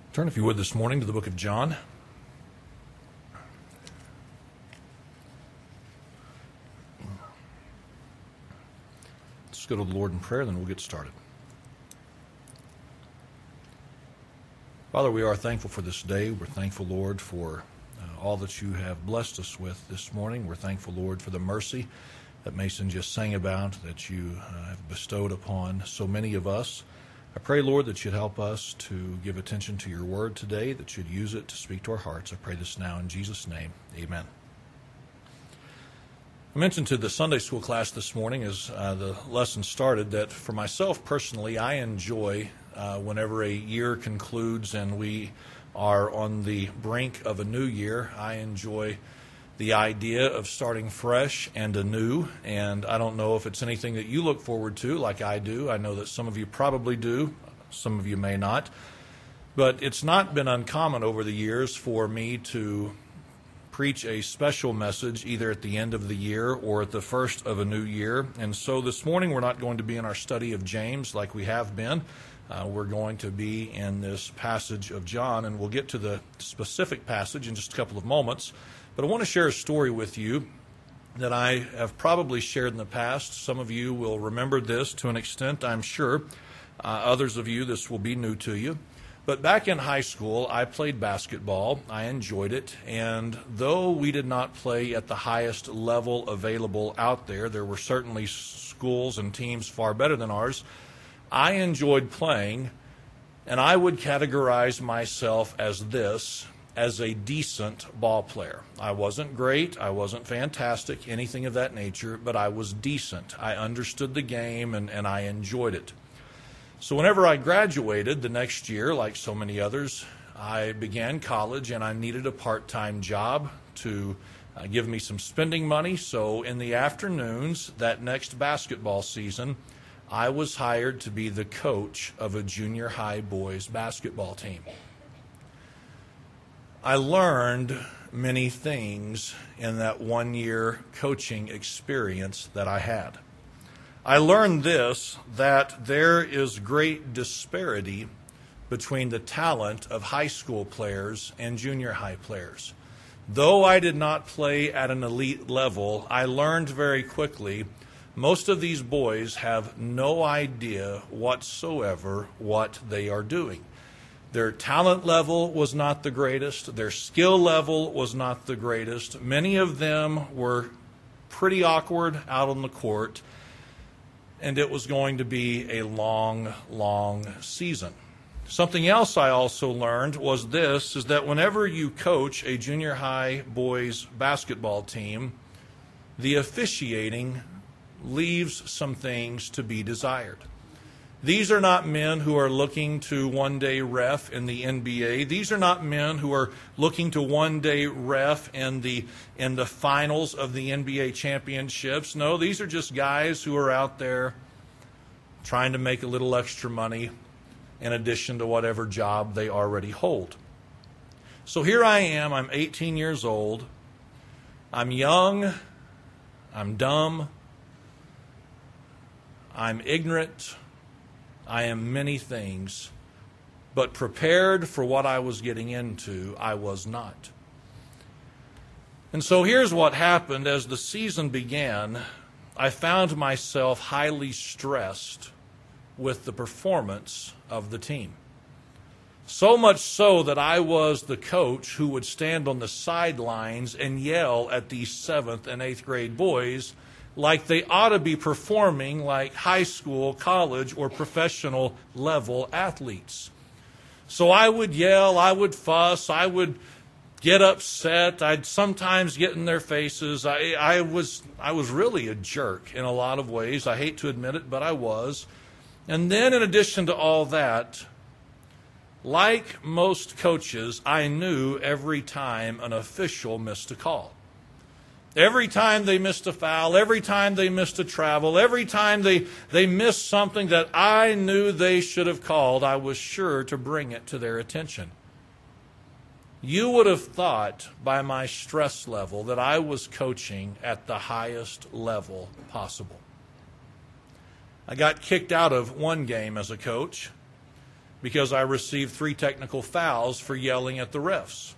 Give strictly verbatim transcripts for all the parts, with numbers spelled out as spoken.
Turn, if you would, this morning to the book of John. Let's go to the Lord in prayer, then we'll get started. Father, we are thankful for this day. We're thankful, Lord, for uh, all that you have blessed us with this morning. We're thankful, Lord, for the mercy that Mason just sang about, that you uh, have bestowed upon so many of us. I pray, Lord, that you'd help us to give attention to your word today, that you'd use it to speak to our hearts. I pray this now in Jesus' name. Amen. I mentioned to the Sunday school class this morning as uh, the lesson started that for myself personally, I enjoy uh, whenever a year concludes and we are on the brink of a new year. I enjoy the idea of starting fresh and anew, and I don't know if it's anything that you look forward to like I do. I know that some of you probably do, some of you may not, but it's not been uncommon over the years for me to preach a special message either at the end of the year or at the first of a new year. And so this morning we're not going to be in our study of James like we have been. Uh, we're going to be in this passage of John, and we'll get to the specific passage in just a couple of moments. But I want to share a story with you that I have probably shared in the past. Some of you will remember this to an extent, I'm sure. Uh, others of you, this will be new to you. But back in high school, I played basketball. I enjoyed it. And though we did not play at the highest level available out there, there were certainly schools and teams far better than ours. I enjoyed playing, and I would categorize myself as this, as a decent ball player. I wasn't great, I wasn't fantastic, anything of that nature, but I was decent. I understood the game and, and I enjoyed it. So whenever I graduated the next year, like so many others, I began college and I needed a part-time job to uh, give me some spending money. So in the afternoons, that next basketball season, I was hired to be the coach of a junior high boys basketball team. I learned many things in that one-year coaching experience that I had. I learned this, that there is great disparity between the talent of high school players and junior high players. Though I did not play at an elite level, I learned very quickly most of these boys have no idea whatsoever what they are doing. Their talent level was not the greatest. Their skill level was not the greatest. Many of them were pretty awkward out on the court, and it was going to be a long, long season. Something else I also learned was this, is that whenever you coach a junior high boys basketball team, the officiating leaves some things to be desired. These are not men who are looking to one day ref in the N B A. These are not men who are looking to one day ref in the in the finals of the N B A championships. No, these are just guys who are out there trying to make a little extra money in addition to whatever job they already hold. So here I am, I'm eighteen years old. I'm young, I'm dumb, I'm ignorant, I am many things, but prepared for what I was getting into, I was not. And so here's what happened. As the season began, I found myself highly stressed with the performance of the team. So much so that I was the coach who would stand on the sidelines and yell at these seventh and eighth grade boys like they ought to be performing like high school, college, or professional level athletes. So I would yell, I would fuss, I would get upset, I'd sometimes get in their faces. I, I was I was really a jerk in a lot of ways. I hate to admit it, but I was. And then in addition to all that, like most coaches, I knew every time an official missed a call. Every time they missed a foul, every time they missed a travel, every time they, they missed something that I knew they should have called, I was sure to bring it to their attention. You would have thought by my stress level that I was coaching at the highest level possible. I got kicked out of one game as a coach, because I received three technical fouls for yelling at the refs.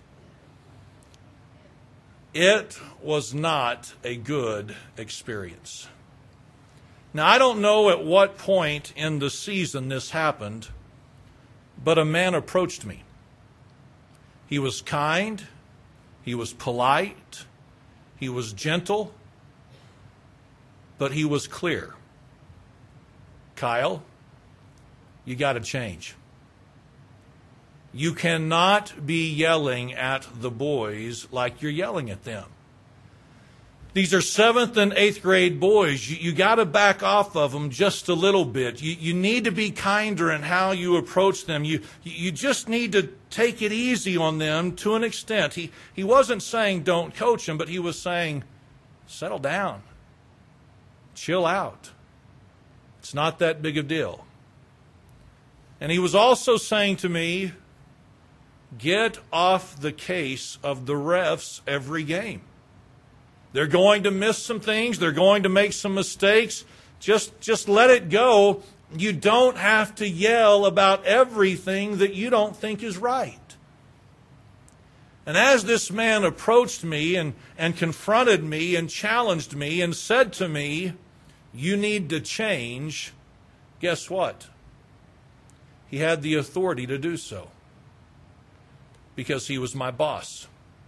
It was not a good experience. Now, I don't know at what point in the season this happened, but a man approached me. He was kind, he was polite, he was gentle, but he was clear. Kyle, you got to change. You cannot be yelling at the boys like you're yelling at them. These are seventh and eighth grade boys. You, you got to back off of them just a little bit. You, you need to be kinder in how you approach them. You, you just need to take it easy on them to an extent. He, he wasn't saying don't coach them, but he was saying settle down. Chill out. It's not that big a deal. And he was also saying to me, get off the case of the refs every game. They're going to miss some things. They're going to make some mistakes. Just, just let it go. You don't have to yell about everything that you don't think is right. And as this man approached me and, and confronted me and challenged me and said to me, you need to change, guess what? He had the authority to do so because he was my boss.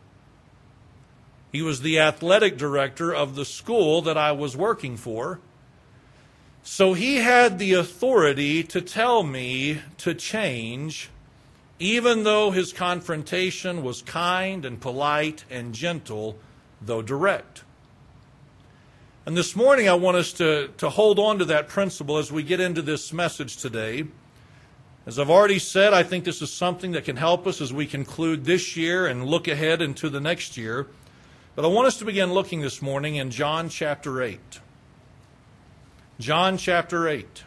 He was the athletic director of the school that I was working for. So he had the authority to tell me to change, even though his confrontation was kind and polite and gentle, though direct. And this morning I want us to, to hold on to that principle as we get into this message today. As I've already said, I think this is something that can help us as we conclude this year and look ahead into the next year. But I want us to begin looking this morning in John chapter eight. John chapter eight.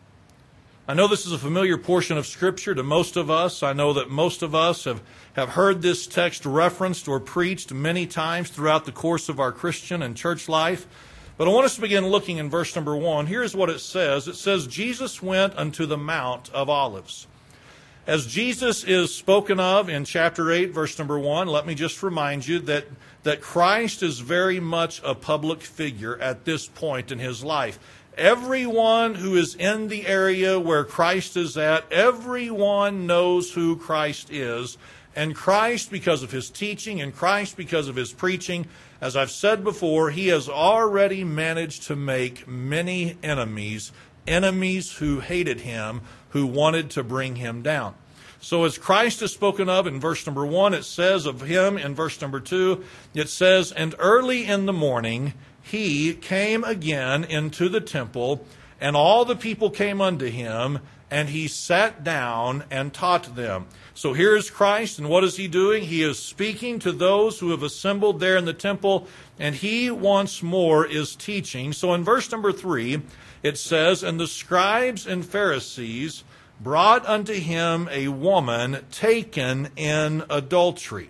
I know this is a familiar portion of Scripture to most of us. I know that most of us have, have heard this text referenced or preached many times throughout the course of our Christian and church life. But I want us to begin looking in verse number one. Here's what it says. It says, Jesus went unto the Mount of Olives. As Jesus is spoken of in chapter eight, verse number one, let me just remind you that, that Christ is very much a public figure at this point in his life. Everyone who is in the area where Christ is at, everyone knows who Christ is. And Christ, because of his teaching, and Christ, because of his preaching, as I've said before, he has already managed to make many enemies, enemies who hated him, who wanted to bring him down. So as Christ is spoken of in verse number one, it says of him in verse number two, it says, and early in the morning he came again into the temple, and all the people came unto him, and he sat down and taught them. So here is Christ, and what is he doing? He is speaking to those who have assembled there in the temple, and he once more is teaching. So in verse number three, it says, and the scribes and Pharisees brought unto him a woman taken in adultery.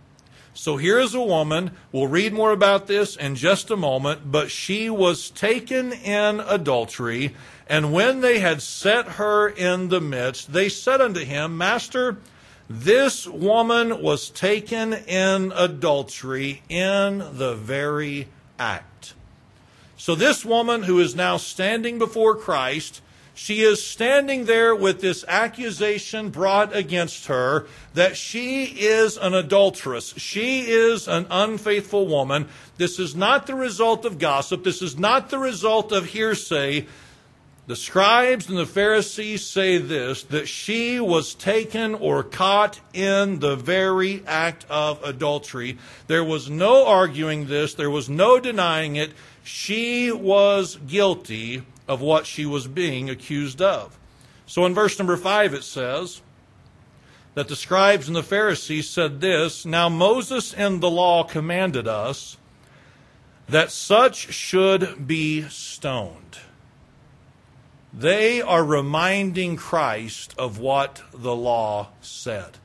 So here is a woman, we'll read more about this in just a moment, but she was taken in adultery, and when they had set her in the midst, they said unto him, Master, this woman was taken in adultery in the very act. So this woman who is now standing before Christ, she is standing there with this accusation brought against her that she is an adulteress. She is an unfaithful woman. This is not the result of gossip. This is not the result of hearsay. The scribes and the Pharisees say this, that she was taken or caught in the very act of adultery. There was no arguing this. There was no denying it. She was guilty of what she was being accused of. So in verse number five it says that the scribes and the Pharisees said this, now Moses in the law commanded us that such should be stoned. They are reminding Christ of what the law said.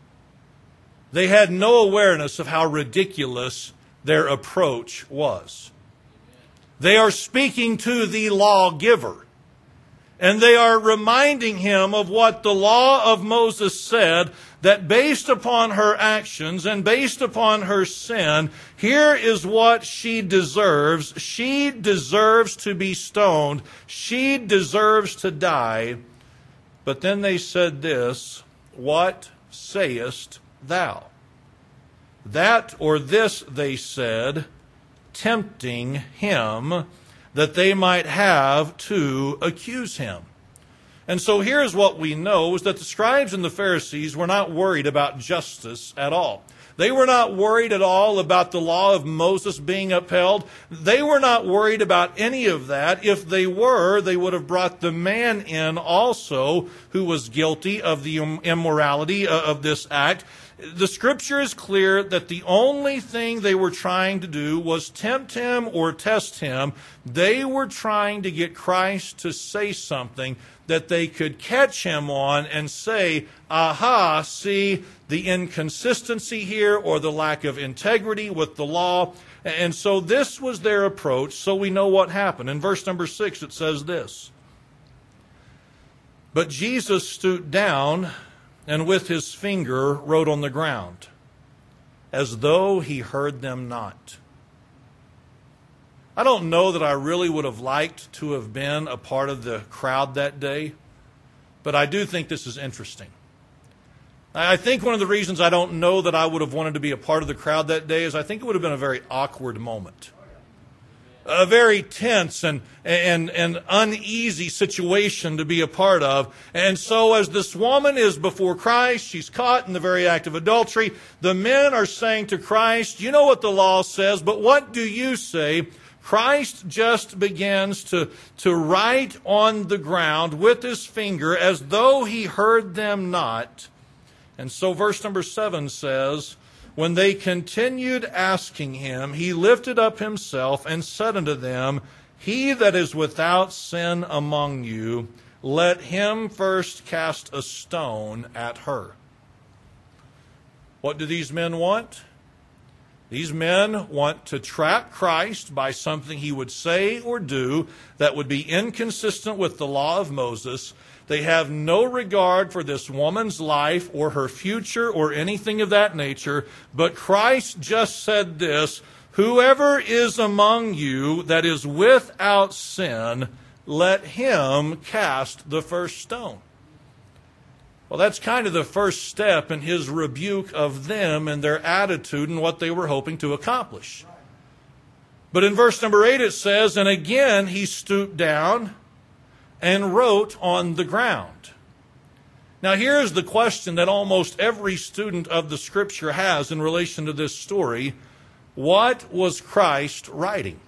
They had no awareness of how ridiculous their approach was. They are speaking to the lawgiver. And they are reminding him of what the law of Moses said, that based upon her actions and based upon her sin, here is what she deserves. She deserves to be stoned. She deserves to die. But then they said this, "What sayest thou?" That or this they said, tempting him, that they might have to accuse him. And so here's what we know, is that the scribes and the Pharisees were not worried about justice at all. They were not worried at all about the law of Moses being upheld. They were not worried about any of that. If they were, they would have brought the man in also who was guilty of the immorality of this act. The Scripture is clear that the only thing they were trying to do was tempt him or test him. They were trying to get Christ to say something that they could catch him on and say, aha, see the inconsistency here or the lack of integrity with the law. And so this was their approach, so we know what happened. In verse number six it says this, "But Jesus stooped down and with his finger wrote on the ground, as though he heard them not." I don't know that I really would have liked to have been a part of the crowd that day, but I do think this is interesting. I think one of the reasons I don't know that I would have wanted to be a part of the crowd that day is I think it would have been a very awkward moment. A very tense and, and, and uneasy situation to be a part of. And so as this woman is before Christ, she's caught in the very act of adultery. The men are saying to Christ, "You know what the law says, but what do you say?" Christ just begins to, to write on the ground with his finger as though he heard them not. And so verse number seven says, "When they continued asking him, he lifted up himself and said unto them, He that is without sin among you, let him first cast a stone at her." What do these men want? These men want to trap Christ by something he would say or do that would be inconsistent with the law of Moses. They have no regard for this woman's life or her future or anything of that nature. But Christ just said this, "Whoever is among you that is without sin, let him cast the first stone." Well, that's kind of the first step in his rebuke of them and their attitude and what they were hoping to accomplish. But in verse number eight it says, "And again he stooped down and wrote on the ground." Now here's the question that almost every student of the Scripture has in relation to this story. What was Christ writing?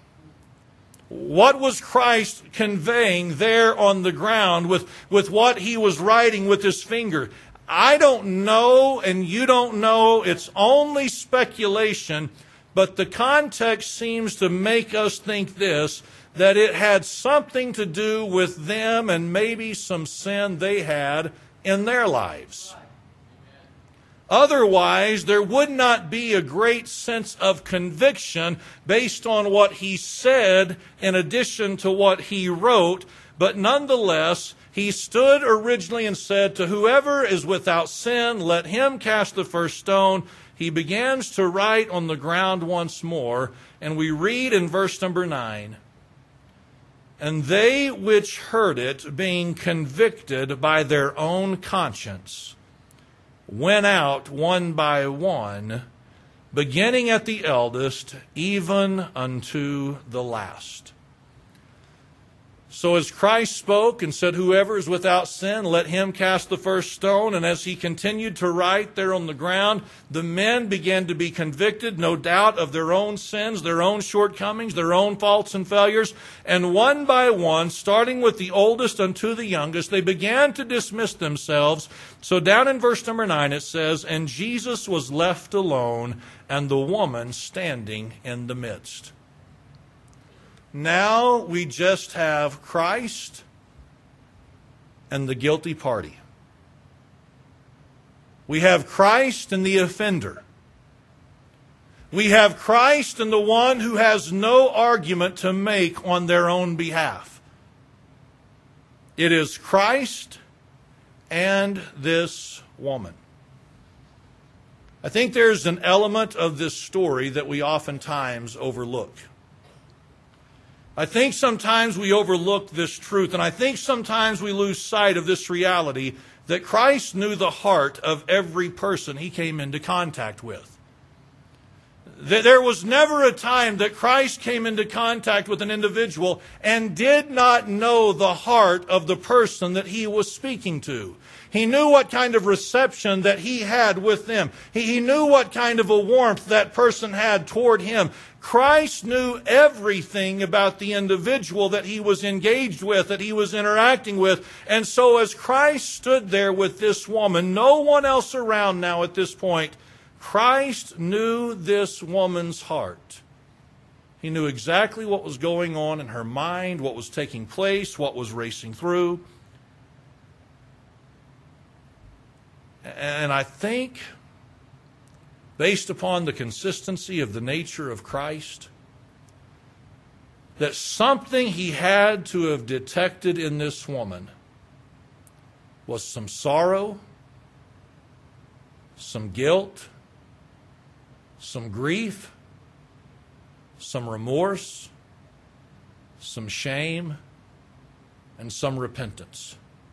What was Christ conveying there on the ground with, with what he was writing with his finger? I don't know, and you don't know. It's only speculation, but the context seems to make us think this, that it had something to do with them and maybe some sin they had in their lives. Otherwise, there would not be a great sense of conviction based on what he said in addition to what he wrote. But nonetheless, he stood originally and said, "To whoever is without sin, let him cast the first stone." He begins to write on the ground once more, and we read in verse number nine, "And they which heard it, being convicted by their own conscience, went out one by one, beginning at the eldest, even unto the last." So as Christ spoke and said, "Whoever is without sin, let him cast the first stone," and as he continued to write there on the ground, the men began to be convicted, no doubt, of their own sins, their own shortcomings, their own faults and failures. And one by one, starting with the oldest unto the youngest, they began to dismiss themselves. So down in verse number nine it says, "And Jesus was left alone, and the woman standing in the midst." Now we just have Christ and the guilty party. We have Christ and the offender. We have Christ and the one who has no argument to make on their own behalf. It is Christ and this woman. I think there's an element of this story that we oftentimes overlook. I think sometimes we overlook this truth, and I think sometimes we lose sight of this reality that Christ knew the heart of every person he came into contact with. There was never a time that Christ came into contact with an individual and did not know the heart of the person that he was speaking to. He knew what kind of reception that he had with them. He knew what kind of a warmth that person had toward him. Christ knew everything about the individual that he was engaged with, that he was interacting with. And so as Christ stood there with this woman, no one else around now at this point, Christ knew this woman's heart. He knew exactly what was going on in her mind, what was taking place, what was racing through. And I think, based upon the consistency of the nature of Christ, that something he had to have detected in this woman was some sorrow, some guilt, some grief, some remorse, some shame, and some repentance.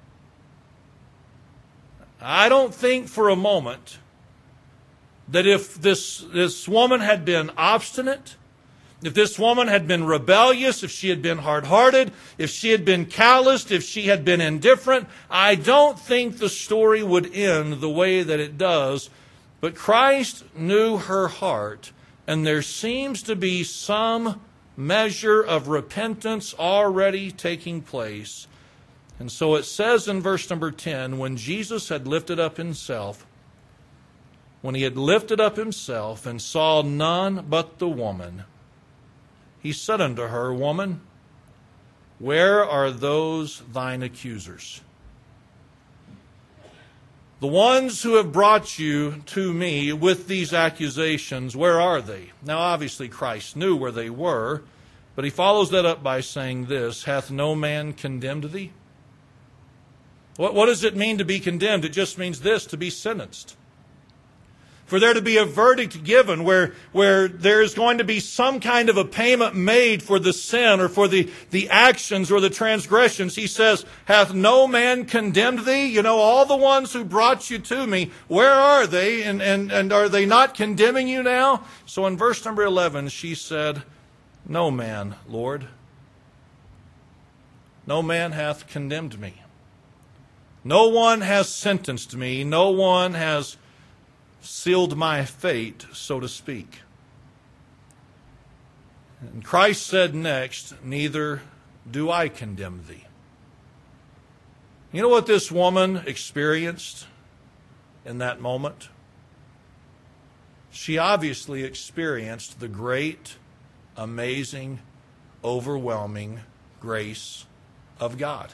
I don't think for a moment that if this, this woman had been obstinate, if this woman had been rebellious, if she had been hard-hearted, if she had been calloused, if she had been indifferent, I don't think the story would end the way that it does. But Christ knew her heart, and there seems to be some measure of repentance already taking place. And so it says in verse number ten, when Jesus had lifted up himself, when he had lifted up himself and saw none but the woman, he said unto her, Woman, where are those thine accusers? The ones who have brought you to me with these accusations, where are they? Now obviously Christ knew where they were, but he follows that up by saying this, Hath no man condemned thee? What, what does it mean to be condemned? It just means this, to be sentenced. For there to be a verdict given where, where there is going to be some kind of a payment made for the sin or for the, the actions or the transgressions. He says, Hath no man condemned thee? You know, all the ones who brought you to me, where are they? And, and, and are they not condemning you now? So in verse number eleven, she said, No man, Lord. No man hath condemned me. No one has sentenced me. No one has sealed my fate, so to speak. And Christ said next, Neither do I condemn thee. You know what this woman experienced in that moment? She obviously experienced the great, amazing, overwhelming grace of God.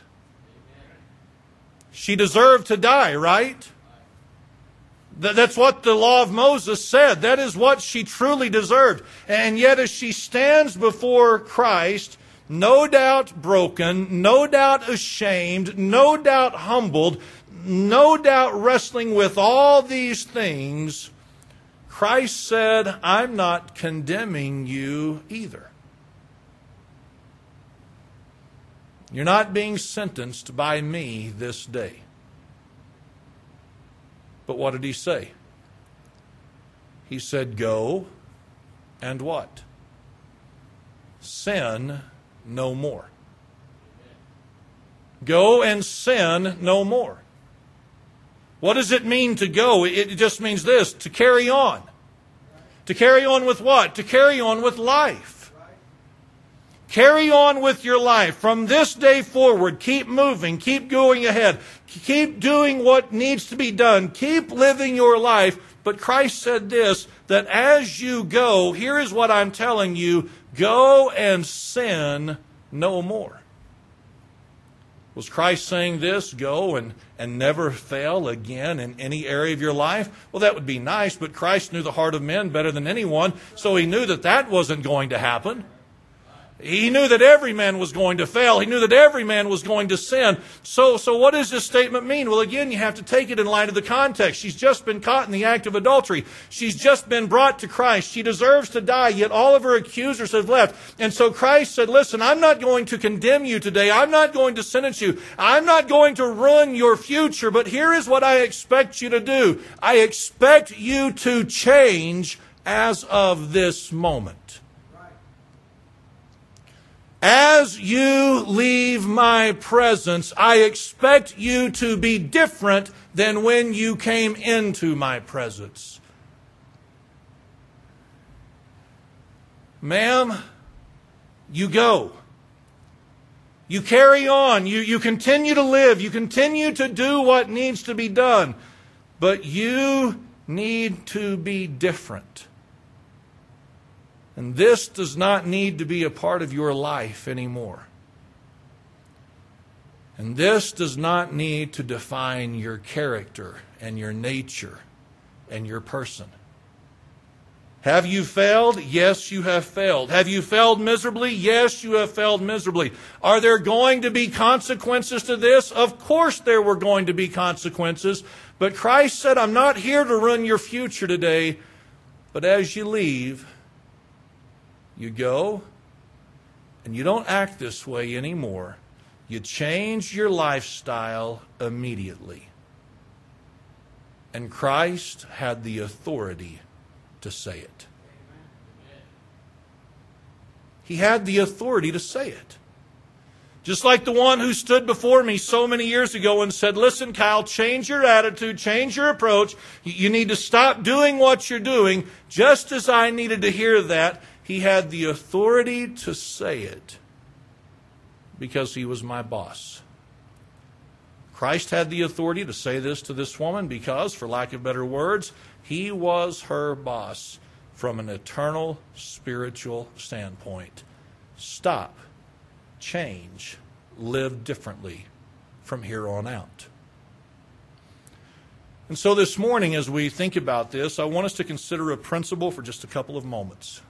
She deserved to die, right? That's what the law of Moses said. That is what she truly deserved. And yet as she stands before Christ, no doubt broken, no doubt ashamed, no doubt humbled, no doubt wrestling with all these things, Christ said, I'm not condemning you either. You're not being sentenced by me this day. But what did he say? He said, Go and what? Sin no more. Go and sin no more. What does it mean to go? It just means this, to carry on. To carry on with what? To carry on with life. Carry on with your life. From this day forward, keep moving, keep going ahead, keep doing what needs to be done, keep living your life. But Christ said this, that as you go, here is what I'm telling you, go and sin no more. Was Christ saying this, go and, and never fail again in any area of your life? Well, that would be nice, but Christ knew the heart of men better than anyone, so he knew that that wasn't going to happen. He knew that every man was going to fail. He knew that every man was going to sin. So, so what does this statement mean? Well, again, you have to take it in light of the context. She's just been caught in the act of adultery. She's just been brought to Christ. She deserves to die, yet all of her accusers have left. And so Christ said, listen, I'm not going to condemn you today. I'm not going to sentence you. I'm not going to ruin your future. But here is what I expect you to do. I expect you to change as of this moment. As you leave my presence, I expect you to be different than when you came into my presence. Ma'am, you go. You carry on. You, you continue to live. You continue to do what needs to be done. But you need to be different. And this does not need to be a part of your life anymore. And this does not need to define your character and your nature and your person. Have you failed? Yes, you have failed. Have you failed miserably? Yes, you have failed miserably. Are there going to be consequences to this? Of course there were going to be consequences. But Christ said, I'm not here to ruin your future today. But as you leave, you go, and you don't act this way anymore. You change your lifestyle immediately. And Christ had the authority to say it. He had the authority to say it. Just like the one who stood before me so many years ago and said, listen, Kyle, change your attitude, change your approach. You need to stop doing what you're doing. Just as I needed to hear that, he had the authority to say it because he was my boss. Christ had the authority to say this to this woman because, for lack of better words, he was her boss from an eternal spiritual standpoint. Stop, change, live differently from here on out. And so this morning, as we think about this, I want us to consider a principle for just a couple of moments.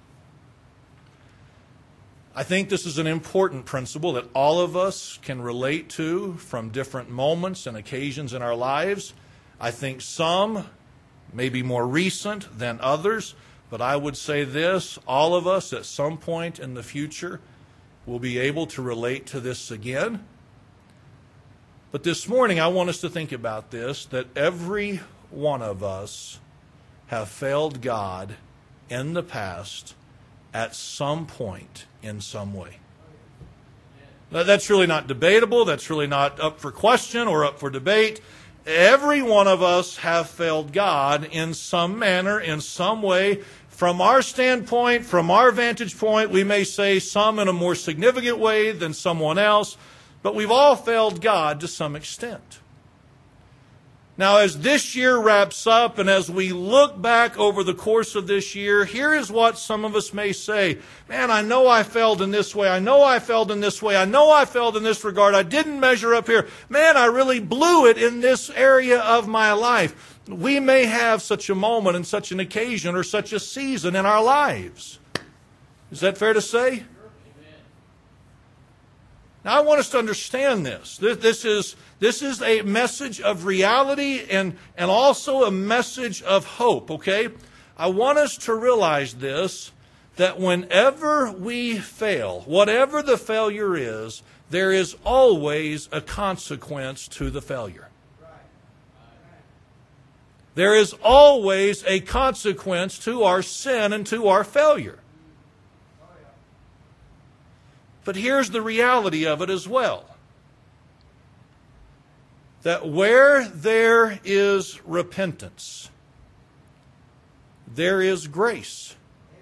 I think this is an important principle that all of us can relate to from different moments and occasions in our lives. I think some may be more recent than others, but I would say this, all of us at some point in the future will be able to relate to this again. But this morning I want us to think about this, that every one of us have failed God in the past at some point in some way. That's really not debatable. That's really not up for question or up for debate. Every one of us have failed God in some manner, in some way. From our standpoint, from our vantage point, we may say some in a more significant way than someone else, but we've all failed God to some extent. Now, as this year wraps up and as we look back over the course of this year, here is what some of us may say. Man, I know I failed in this way. I know I failed in this way. I know I failed in this regard. I didn't measure up here. Man, I really blew it in this area of my life. We may have such a moment and such an occasion or such a season in our lives. Is that fair to say? Now, I want us to understand this. This is, this is a message of reality and, and also a message of hope, okay? I want us to realize this, that whenever we fail, whatever the failure is, there is always a consequence to the failure. There is always a consequence to our sin and to our failure. But here's the reality of it as well. That where there is repentance, there is grace.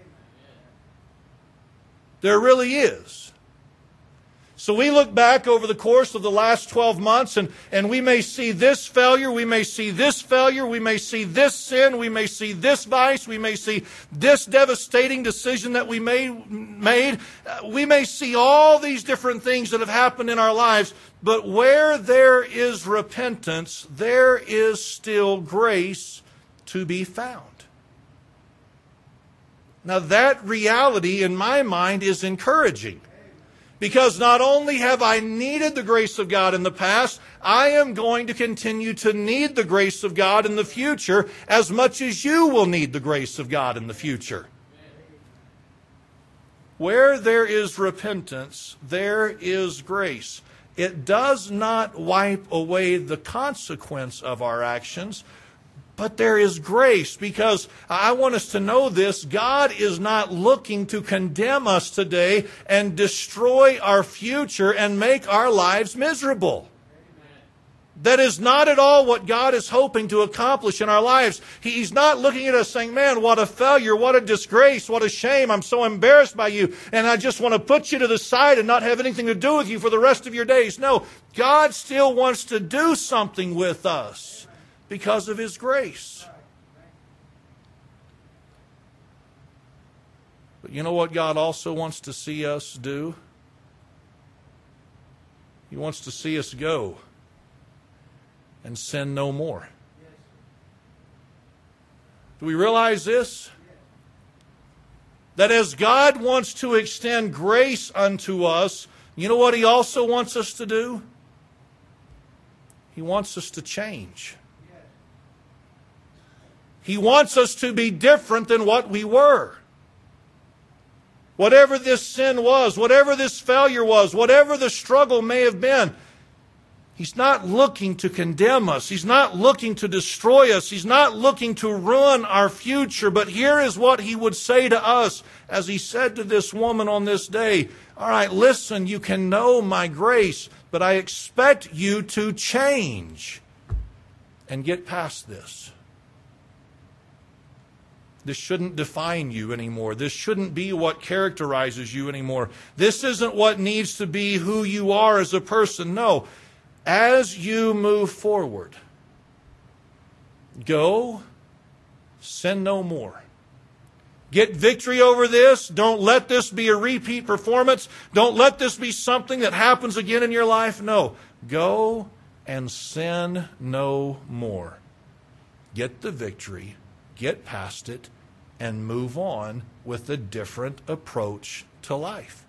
There really is. So we look back over the course of the last twelve months and, and we may see this failure, we may see this failure, we may see this sin, we may see this vice, we may see this devastating decision that we made. made. Uh, we may see all these different things that have happened in our lives, but where there is repentance, there is still grace to be found. Now that reality in my mind is encouraging. Because not only have I needed the grace of God in the past, I am going to continue to need the grace of God in the future as much as you will need the grace of God in the future. Where there is repentance, there is grace. It does not wipe away the consequence of our actions, but there is grace, because I want us to know this. God is not looking to condemn us today and destroy our future and make our lives miserable. That is not at all what God is hoping to accomplish in our lives. He's not looking at us saying, man, what a failure, what a disgrace, what a shame, I'm so embarrassed by you, and I just want to put you to the side and not have anything to do with you for the rest of your days. No, God still wants to do something with us because of His grace. But you know what God also wants to see us do? He wants to see us go and sin no more. Do we realize this? That as God wants to extend grace unto us, you know what He also wants us to do? He wants us to change. He wants us to be different than what we were. Whatever this sin was, whatever this failure was, whatever the struggle may have been, He's not looking to condemn us. He's not looking to destroy us. He's not looking to ruin our future. But here is what He would say to us as He said to this woman on this day. All right, listen, you can know my grace, but I expect you to change and get past this. This shouldn't define you anymore. This shouldn't be what characterizes you anymore. This isn't what needs to be who you are as a person. No. As you move forward, go, sin no more. Get victory over this. Don't let this be a repeat performance. Don't let this be something that happens again in your life. No, go and sin no more. Get the victory, get past it, and move on with a different approach to life.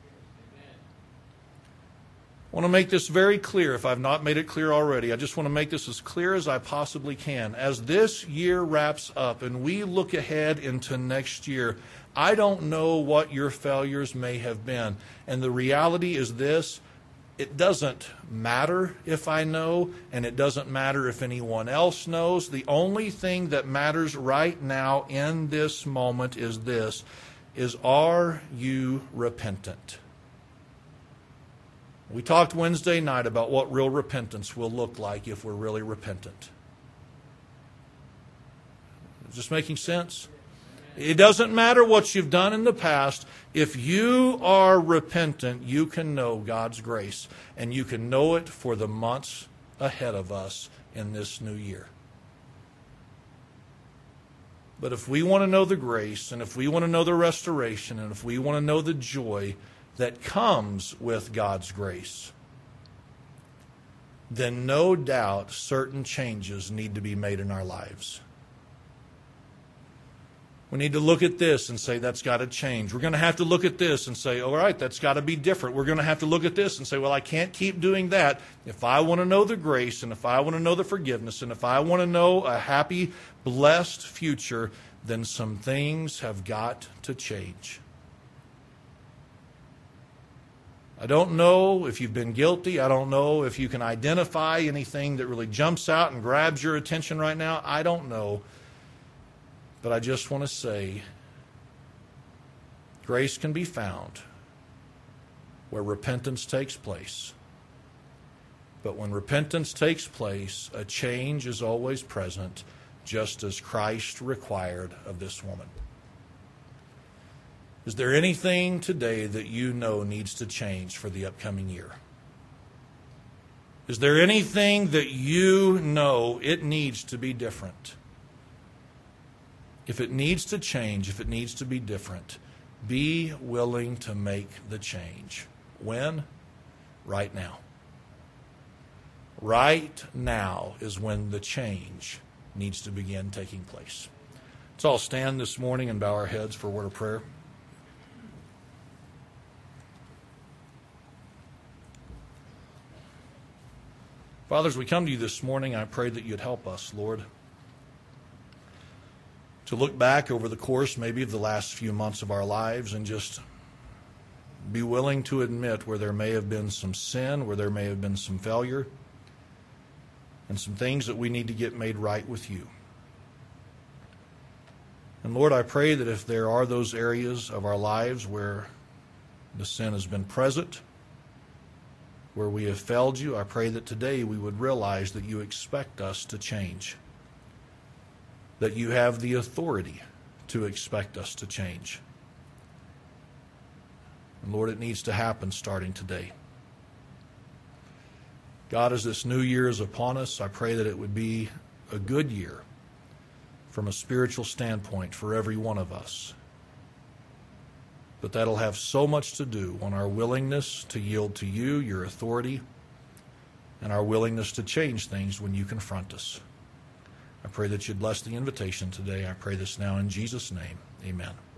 I want to make this very clear. If I've not made it clear already, I just want to make this as clear as I possibly can. As this year wraps up and we look ahead into next year, I don't know what your failures may have been. And the reality is this: it doesn't matter if I know, and it doesn't matter if anyone else knows. The only thing that matters right now in this moment is this, is are you repentant? We talked Wednesday night about what real repentance will look like if we're really repentant. Is this making sense? It doesn't matter what you've done in the past. If you are repentant, you can know God's grace, and you can know it for the months ahead of us in this new year. But if we want to know the grace, and if we want to know the restoration, and if we want to know the joy that comes with God's grace, then no doubt certain changes need to be made in our lives. We need to look at this and say, that's got to change. We're going to have to look at this and say, all right, that's got to be different. We're going to have to look at this and say, well, I can't keep doing that. If I want to know the grace, and if I want to know the forgiveness, and if I want to know a happy, blessed future, then some things have got to change. I don't know if you've been guilty. I don't know if you can identify anything that really jumps out and grabs your attention right now. I don't know. But I just want to say, grace can be found where repentance takes place. But when repentance takes place, a change is always present, just as Christ required of this woman. Is there anything today that you know needs to change for the upcoming year? Is there anything that you know it needs to be different? If it needs to change, if it needs to be different, be willing to make the change. When? Right now. Right now is when the change needs to begin taking place. Let's all stand this morning and bow our heads for a word of prayer. Father, as we come to you this morning, I pray that you'd help us, Lord, to look back over the course maybe of the last few months of our lives and just be willing to admit where there may have been some sin, where there may have been some failure, and some things that we need to get made right with you. And Lord, I pray that if there are those areas of our lives where the sin has been present, where we have failed you, I pray that today we would realize that you expect us to change, that you have the authority to expect us to change. And Lord, it needs to happen starting today. God, as this new year is upon us, I pray that it would be a good year from a spiritual standpoint for every one of us. But that'll have so much to do on our willingness to yield to you, your authority, and our willingness to change things when you confront us. I pray that you'd bless the invitation today. I pray this now in Jesus' name. Amen.